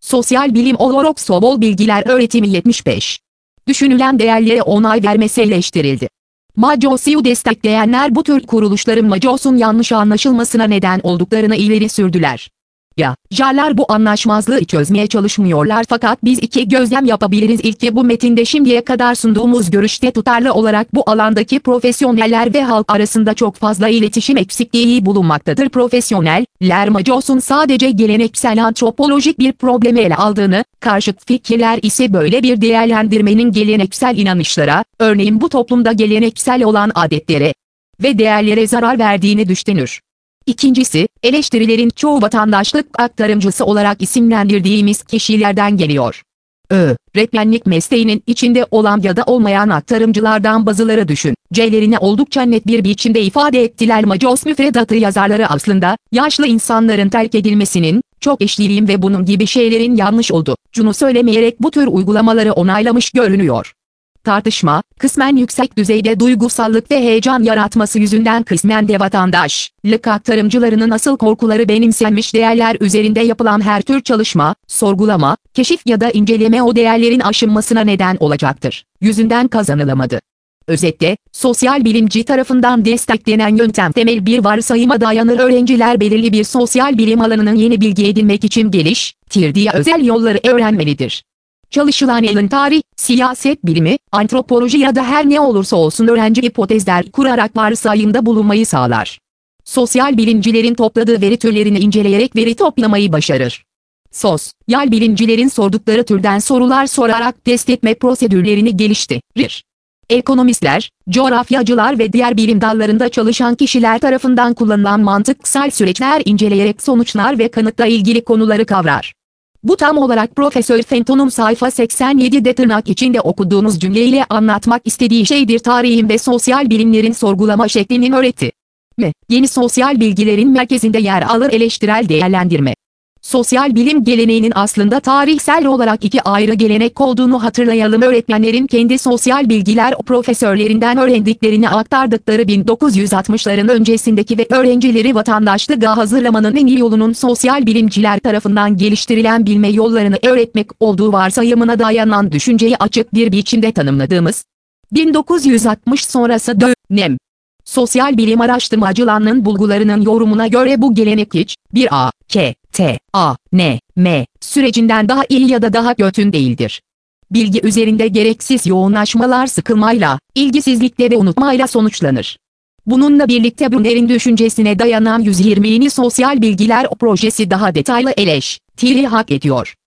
Sosyal bilim olarak bol bilgiler öğretimi 75. Düşünülen değerlere onay vermesi eleştirildi. Majos'u destekleyenler bu tür kuruluşların Majos'un yanlış anlaşılmasına neden olduklarını ileri sürdüler. Jarlar bu anlaşmazlığı çözmeye çalışmıyorlar fakat biz iki gözlem yapabiliriz. İlki, bu metinde şimdiye kadar sunduğumuz görüşte tutarlı olarak bu alandaki profesyoneller ve halk arasında çok fazla iletişim eksikliği bulunmaktadır. Profesyoneller Majos'un sadece geleneksel antropolojik bir problemi ele aldığını, karşıt fikirler ise böyle bir değerlendirmenin geleneksel inanışlara, örneğin bu toplumda geleneksel olan adetlere ve değerlere zarar verdiğini düşünür. İkincisi, eleştirilerin çoğu vatandaşlık aktarımcısı olarak isimlendirdiğimiz kişilerden geliyor. Öğretmenlik mesleğinin içinde olan ya da olmayan aktarımcılardan bazıları düşüncelerini oldukça net bir biçimde ifade ettiler. Majos müfredatı yazarları aslında, yaşlı insanların terk edilmesinin, çok eşliliğin ve bunun gibi şeylerin yanlış olduğunu söylemeyerek bu tür uygulamaları onaylamış görünüyor. Tartışma, kısmen yüksek düzeyde duygusallık ve heyecan yaratması yüzünden kısmen de vatandaşlık aktarımcılarının asıl korkuları benimsenmiş değerler üzerinde yapılan her tür çalışma, sorgulama, keşif ya da inceleme o değerlerin aşınmasına neden olacaktır yüzünden kazanılamadı. Özetle, sosyal bilimci tarafından desteklenen yöntem temel bir varsayıma dayanır. Öğrenciler belirli bir sosyal bilim alanının yeni bilgi edinmek için geliştirdiği özel yolları öğrenmelidir. Çalışılan alan tarih, siyaset bilimi, antropoloji ya da her ne olursa olsun öğrenci hipotezler kurarak varsayımda bulunmayı sağlar. Sosyal bilimcilerin topladığı veri türlerini inceleyerek veri toplamayı başarır. Sosyal bilimcilerin sordukları türden sorular sorarak test etme prosedürlerini geliştirir. Ekonomistler, coğrafyacılar ve diğer bilim dallarında çalışan kişiler tarafından kullanılan mantıksal süreçler inceleyerek sonuçlar ve kanıtla ilgili konuları kavrar. Bu tam olarak Profesör Fenton'un sayfa 87'de tırnak içinde okuduğunuz cümleyle anlatmak istediği şeydir. Tarihin ve sosyal bilimlerin sorgulama şeklinin öğretimi, yeni sosyal bilgilerin merkezinde yer alır. Eleştirel değerlendirme. Sosyal bilim geleneğinin aslında tarihsel olarak iki ayrı gelenek olduğunu hatırlayalım. Öğretmenlerin kendi sosyal bilgiler profesörlerinden öğrendiklerini aktardıkları 1960'ların öncesindeki ve öğrencileri vatandaşlığa hazırlamanın en iyi yolunun sosyal bilimciler tarafından geliştirilen bilme yollarını öğretmek olduğu varsayımına dayanan düşünceyi açık bir biçimde tanımladığımız 1960 sonrası dönem. Sosyal bilim araştırmacılarının bulgularının yorumuna göre bu gelenek hiç bir A-K-T-A-N-M sürecinden daha iyi ya da daha kötü değildir. Bilgi üzerinde gereksiz yoğunlaşmalar sıkılmayla, ilgisizlikle ve unutmayla sonuçlanır. Bununla birlikte Brunner'in düşüncesine dayanan 120 yeni sosyal bilgiler projesi daha detaylı eleştiri hak ediyor.